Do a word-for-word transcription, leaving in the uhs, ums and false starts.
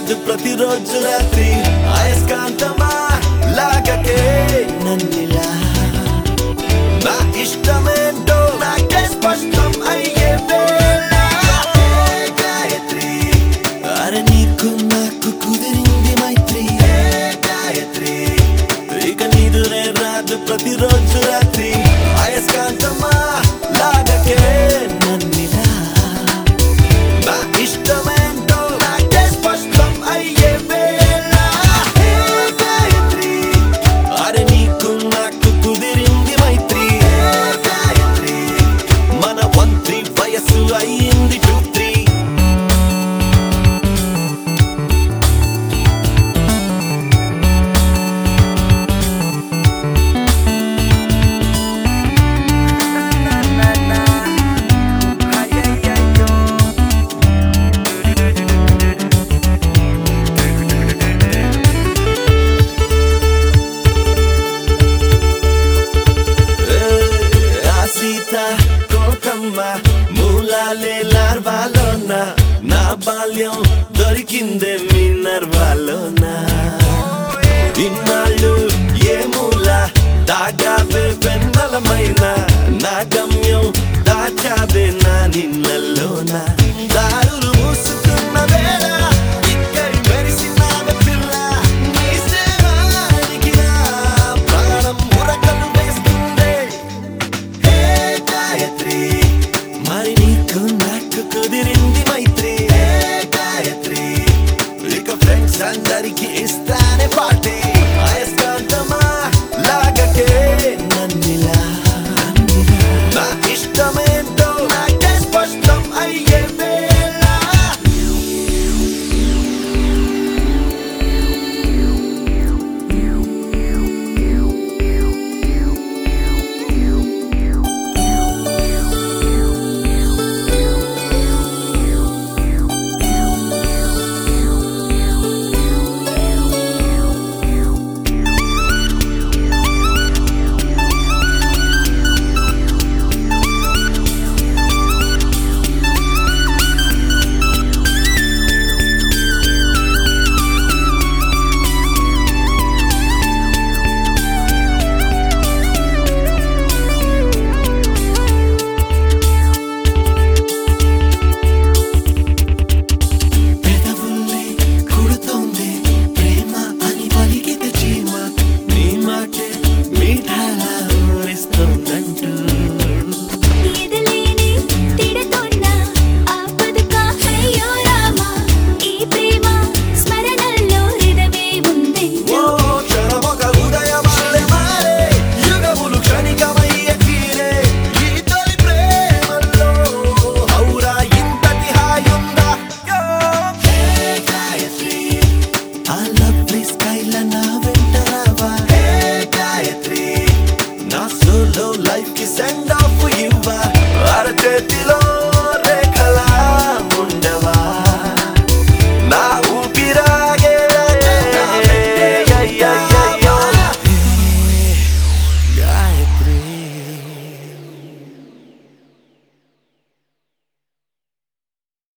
రాదు ప్రతిరోజు రాత్రి అయస్కాంతమా లాగకే నన్నిలా నా ఇష్టమేంటో నాకే స్పష్టం అయ్యే వేళ గాయత్రి అరే నీకు నాకు కుదిరింది మైత్రి గాయత్రి ఇక నీదురే రాదు ప్రతిరోజు రాత్రి అయస్కాంతమా లాగకే నన్నిలా నా ఇష్టమేంటో నాకే స్పష్టం అయ్యే వేళ గాయత్రి అరే నీకు నాకు కుదిరింది మైత్రి గాయత్రి మన వంత్రి వయసు అయ్యింది టూ త్రీ సీతా కోకమ్మ మూలాలే లార్వాలోన నా బాల్యం దొరికిందే మీ నర్వాలోన ఇన్నాళ్ళు ఏ మూల దాగావే వెన్నెలమైన నా గమ్యం దాచావే నా నిన్నల్లోన దారులు మూసుకున్న వేళ ఇక్కడి మెరిసినావే పిల్ల నీ సేవానికి నా ప్రాణం ఉరకలు వేస్తుందే గాయత్రి మరి నీకు నాకు కుదిరింది మైత్రి గాయత్రి ఇక ఫ్రెండ్స్ అందరికి ఇస్తానే పార్టీ అయస్కాంతమా లాగకే నన్నిలా నా ఇష్టమేంటో నాకే స్పష్టం అయ్యే వేళ Life ki send off for you, I, I